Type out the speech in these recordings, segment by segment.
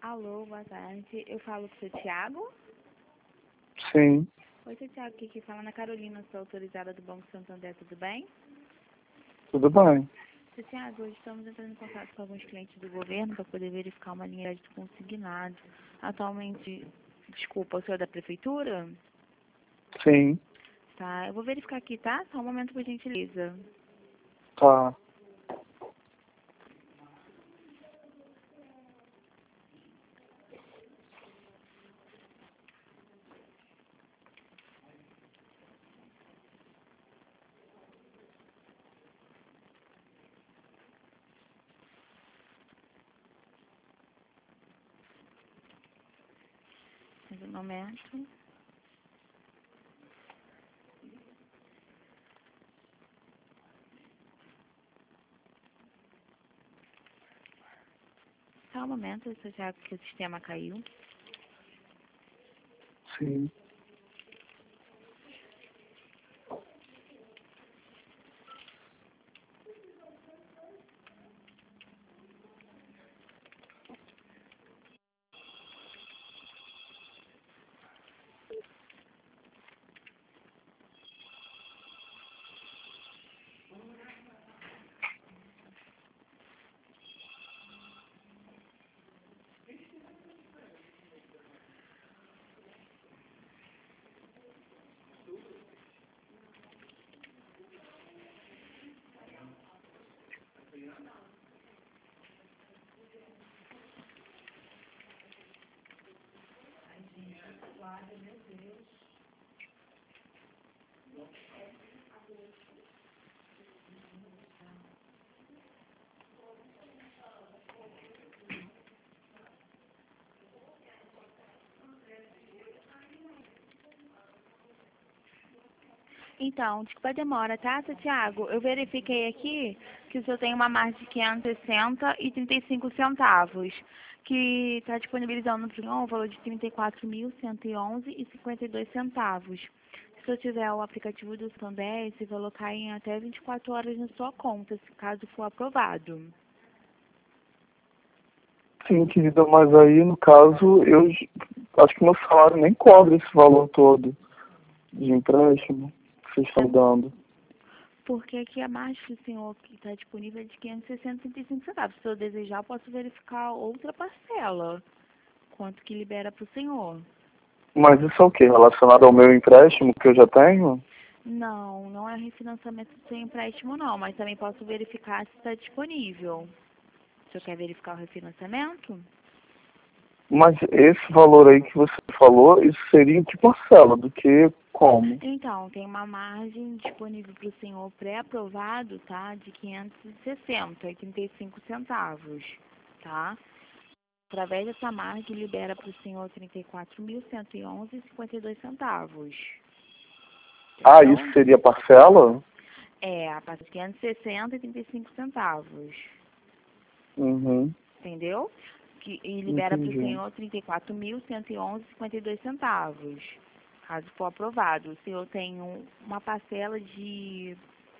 Alô, boa tarde. Eu falo com o seu Thiago? Sim, Oi, seu Thiago, aqui fala Ana Carolina, sou autorizada do Banco Santander, tudo bem? tudo bem. Seu Thiago, hoje estamos entrando em contato com alguns clientes do governo para poder verificar uma linha de consignado. Atualmente, desculpa, o senhor é da prefeitura? Sim, Tá, eu vou verificar aqui, tá? Só um momento, por gentileza. tá. Mais um momento. Só um momento, seu Thiago, que o sistema caiu. Sim. Então, desculpa a demora, tá, seu Thiago? Eu verifiquei aqui que o senhor tem uma margem de 560,35 centavos, que está disponibilizando no senhor o valor de 34.111,52 centavos. Se o senhor tiver o aplicativo do Santander, esse valor cai em até 24 horas na sua conta, se caso for aprovado. Sim, querida, mas aí, no caso, acho que meu salário nem cobre esse valor todo de empréstimo que vocês estão dando. Porque aqui a margem do senhor que está disponível é de 560,35 centavos. Se eu desejar, eu posso verificar outra parcela. Quanto que libera para o senhor? Mas isso é o quê? Relacionado ao meu empréstimo que eu já tenho? Não, não é refinanciamento sem empréstimo não, mas também posso verificar se está disponível. O senhor quer verificar o refinanciamento? Mas esse valor aí que você falou, isso seria em que parcela? Do que como? Então, tem uma margem disponível para o senhor pré-aprovado, tá? De 560,35 centavos, tá? Através dessa margem, libera para o senhor 34.111,52 centavos. Ah, Entendeu? isso seria parcela? É, a partir de 560,35 centavos. Uhum, Entendeu? E libera para o entendi. senhor 34.111,52 centavos. Caso for aprovado. O senhor tem uma parcela de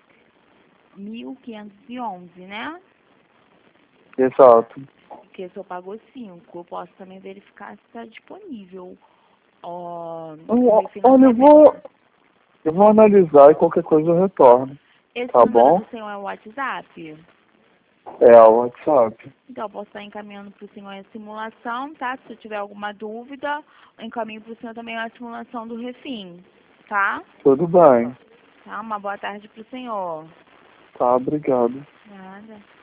1.511, né? Exato. Porque o senhor pagou 5. Eu posso também verificar se está disponível ó, o Olha, refinanciamento. eu vou analisar e qualquer coisa eu retorno. Esse Tá número bom? do senhor é o WhatsApp? É o WhatsApp. Então, eu posso estar encaminhando para o senhor a simulação, tá? Se tiver alguma dúvida, eu encaminho para o senhor também a simulação do refim, tá? Tudo bem. Tá? Uma boa tarde para o senhor. Tá, obrigado. Nada.